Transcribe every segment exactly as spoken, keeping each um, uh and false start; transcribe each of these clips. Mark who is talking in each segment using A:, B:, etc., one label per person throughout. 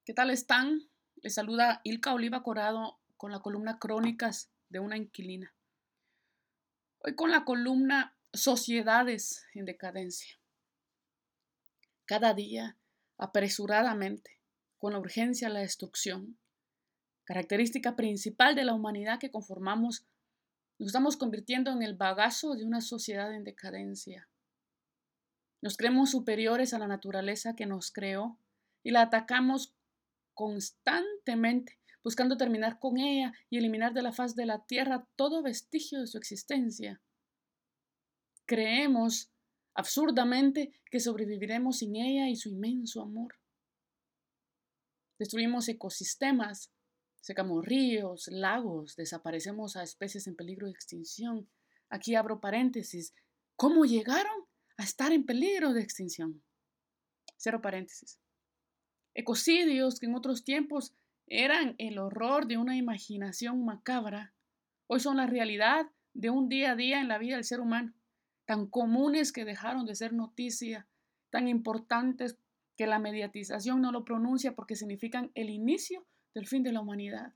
A: ¿Qué tal están? Les saluda Ilka Oliva Corado con la columna Crónicas de una inquilina. Hoy con la columna Sociedades en decadencia. Cada día, apresuradamente, con la urgencia de la destrucción, característica principal de la humanidad que conformamos, nos estamos convirtiendo en el bagazo de una sociedad en decadencia. Nos creemos superiores a la naturaleza que nos creó y la atacamos constantemente, buscando terminar con ella y eliminar de la faz de la tierra todo vestigio de su existencia. Creemos absurdamente que sobreviviremos sin ella y su inmenso amor. Destruimos ecosistemas, secamos ríos, lagos, desaparecemos a especies en peligro de extinción. Aquí abro paréntesis. ¿Cómo llegaron a estar en peligro de extinción? Cierro paréntesis. Ecocidios que en otros tiempos eran el horror de una imaginación macabra, hoy son la realidad de un día a día en la vida del ser humano, tan comunes que dejaron de ser noticia, tan importantes que la mediatización no lo pronuncia porque significan el inicio del fin de la humanidad.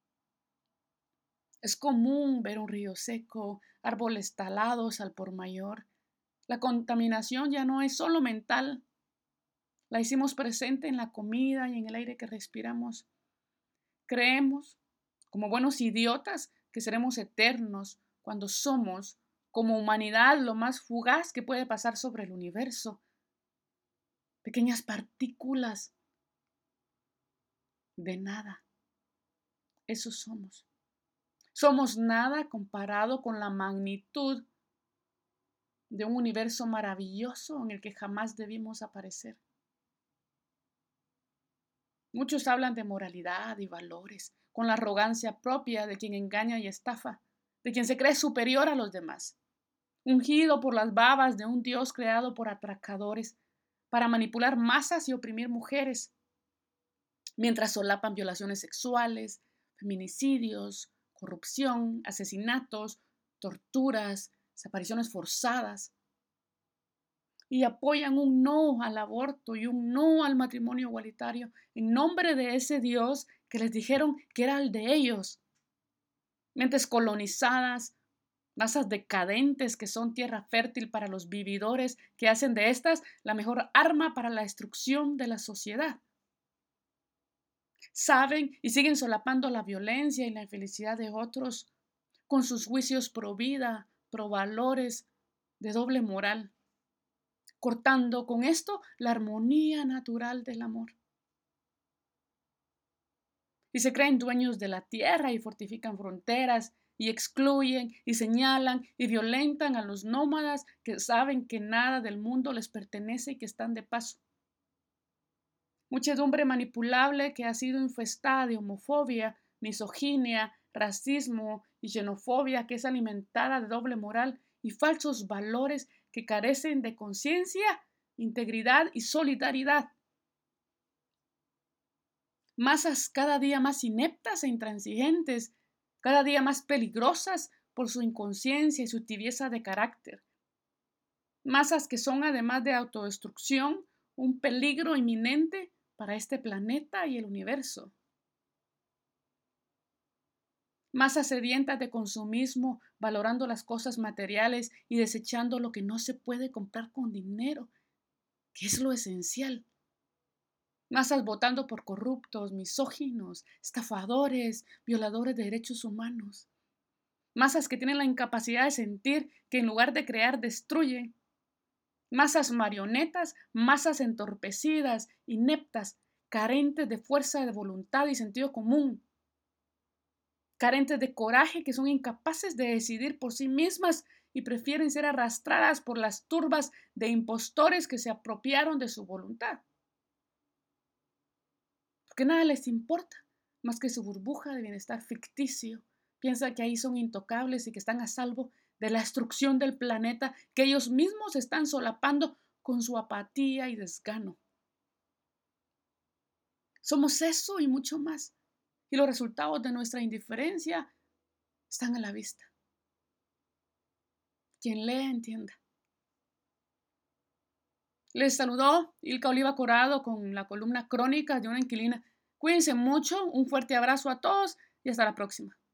A: Es común ver un río seco, árboles talados al por mayor. La contaminación ya no es solo mental, la hicimos presente en la comida y en el aire que respiramos. Creemos, como buenos idiotas, que seremos eternos cuando somos, como humanidad, lo más fugaz que puede pasar sobre el universo. Pequeñas partículas de nada. Eso somos. Somos nada comparado con la magnitud de un universo maravilloso en el que jamás debimos aparecer. Muchos hablan de moralidad y valores, con la arrogancia propia de quien engaña y estafa, de quien se cree superior a los demás, ungido por las babas de un Dios creado por atracadores para manipular masas y oprimir mujeres, mientras solapan violaciones sexuales, feminicidios, corrupción, asesinatos, torturas, desapariciones forzadas, y apoyan un no al aborto y un no al matrimonio igualitario en nombre de ese Dios que les dijeron que era el de ellos. Mentes colonizadas, masas decadentes que son tierra fértil para los vividores que hacen de estas la mejor arma para la destrucción de la sociedad. Saben y siguen solapando la violencia y la infelicidad de otros con sus juicios pro vida, pro valores, de doble moral, cortando con esto la armonía natural del amor. Y se creen dueños de la tierra y fortifican fronteras y excluyen y señalan y violentan a los nómadas que saben que nada del mundo les pertenece y que están de paso. Muchedumbre manipulable que ha sido infestada de homofobia, misoginia, racismo y xenofobia, que es alimentada de doble moral y falsos valores que carecen de conciencia, integridad y solidaridad. Masas cada día más ineptas e intransigentes, cada día más peligrosas por su inconsciencia y su tibieza de carácter. Masas que son, además de autodestrucción, un peligro inminente para este planeta y el universo. Masas sedientas de consumismo, valorando las cosas materiales y desechando lo que no se puede comprar con dinero, que es lo esencial. Masas votando por corruptos, misóginos, estafadores, violadores de derechos humanos. Masas que tienen la incapacidad de sentir, que en lugar de crear destruyen. Masas marionetas, masas entorpecidas, ineptas, carentes de fuerza de voluntad y sentido común. Carentes de coraje, que son incapaces de decidir por sí mismas y prefieren ser arrastradas por las turbas de impostores que se apropiaron de su voluntad. Porque nada les importa más que su burbuja de bienestar ficticio. Piensan que ahí son intocables y que están a salvo de la destrucción del planeta que ellos mismos están solapando con su apatía y desgano. Somos eso y mucho más. Y los resultados de nuestra indiferencia están a la vista. Quien lea, entienda. Les saludó Ilka Oliva Corado con la columna Crónicas de una inquilina. Cuídense mucho, un fuerte abrazo a todos y hasta la próxima.